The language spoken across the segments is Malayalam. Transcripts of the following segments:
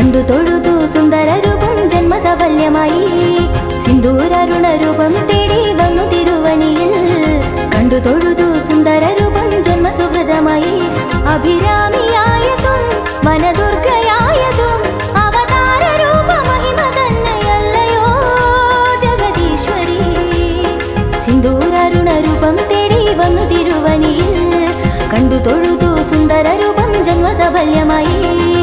കണ്ടു തൊഴുതു സുന്ദര രൂപം ജന്മസഫല്യമായി. സിന്ദൂരാരുണ രൂപം തേടി വന്നു തിരുവനിയിൽ. കണ്ടു തൊഴുതു സുന്ദര രൂപം ജന്മസുഹൃതമായി. അഭിരാമിയായതും വനദുർഗയായതും അവതാര രൂപ മഹിമ തന്നെയല്ലയോ ജഗദീശ്വരി. സിന്ദൂരാരുണ രൂപം തേടി വന്നു തിരുവനിയിൽ. കണ്ടു തൊഴുതു സുന്ദര രൂപം ജന്മസഫല്യമായി.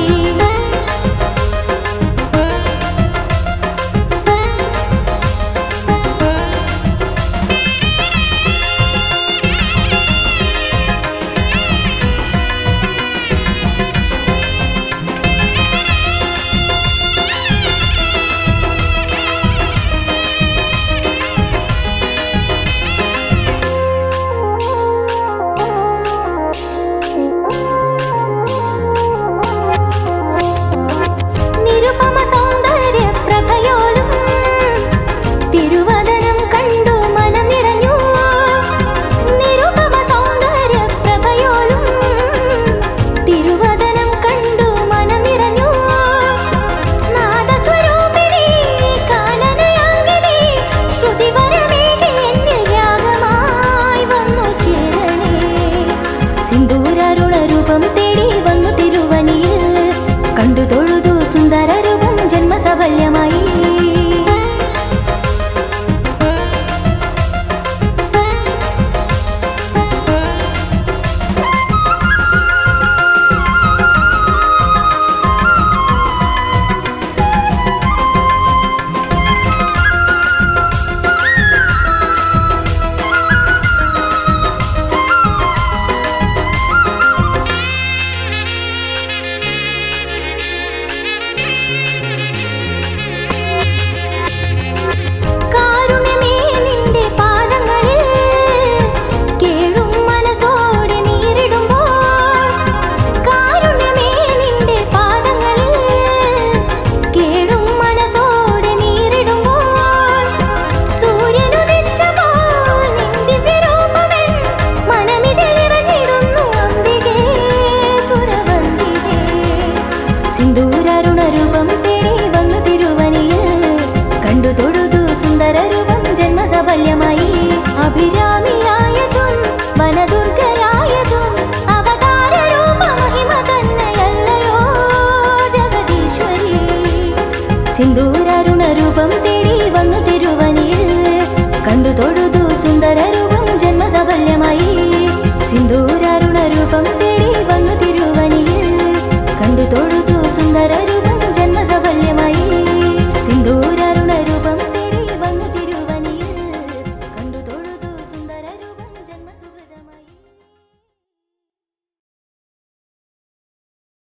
സിന്ദൂരാരുണ രൂപം തേടി വന്നു തിരുവനിയിൽ. കണ്ടു തൊഴുതു സുന്ദര രൂപം ജന്മസഫല്യമായി. സിന്ദൂരാരുണ രൂപം തേടി വന്നു തിരുവനിയിൽ. കണ്ടു തൊഴുതു സുന്ദര രൂപം ജന്മസഫല്യമായി. അഭിരാമിയായതും വനദുർഗയായതും അവതാര രൂപ മഹിമ തന്നെയല്ലയോ ജഗദീശ്വരി. സിന്ദൂരാരുണ രൂപം തേടി വന്നു തിരുവനിയിൽ. കണ്ടു തൊഴു